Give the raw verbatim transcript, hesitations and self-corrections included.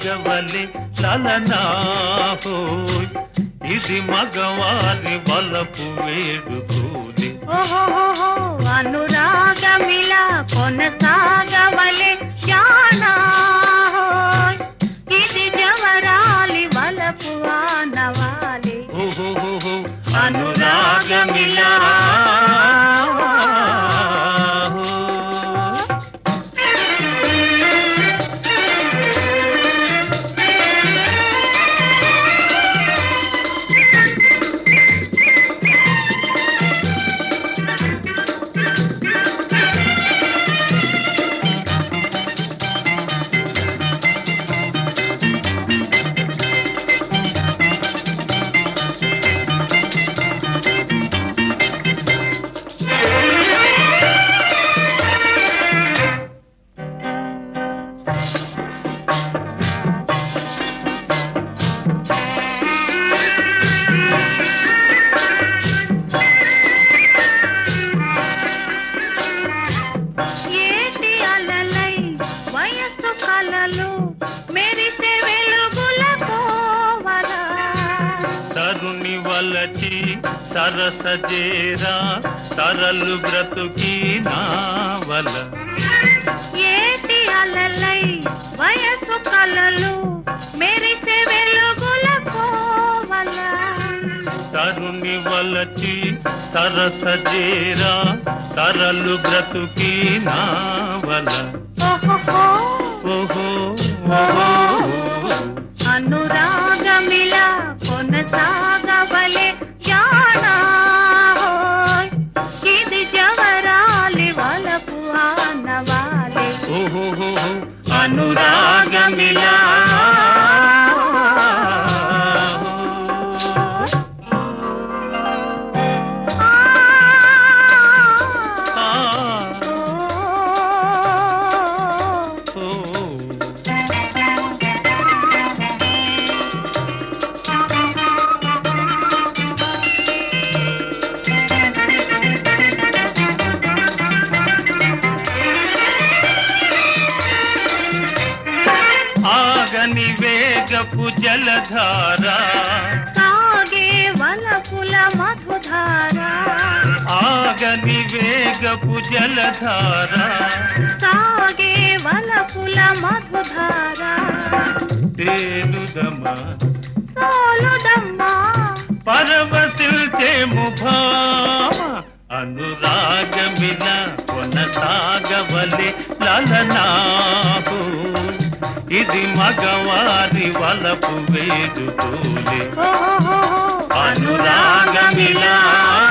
సాగవలె లలనా హోయ్ ఇది మగవారి వలపు వేడుకోలే ఓహో అనురాగమిలా కొనసాగవలె జానా హోయ్ ఇది జవరాలి వలపు ఆనవాలే ఓహో అనురాగమిలా వలచి సరస జేరా తరలు బ్రతుకి నావల ఏటి అలలై వయసు కలలు మెరిసే వెలుగుల కోవల తరుని వలచి సరస జేరా తరలు బ్రతుకి నావల ఓహో ఓహో ఓహో అనురాగమిలా కొనసాగవలె జానా హోయ్ ఇది జవరాలి వలపు ఆనవాలే ఓహో అనురాగమిలా ఆగని వేగపు జలధారా సాగే వలపుల మధుధారా ఆగని వేగపు జలధారా సాగే వలపుల మధుధారా తేలుదమా సోలుదమ్మా పరవశిల్చేము భామ అనురాగమిలా కొనసాగవలె లలనా ఇది మగవారి వలపు వేడుకోలే ఓహో అనురాగమిలా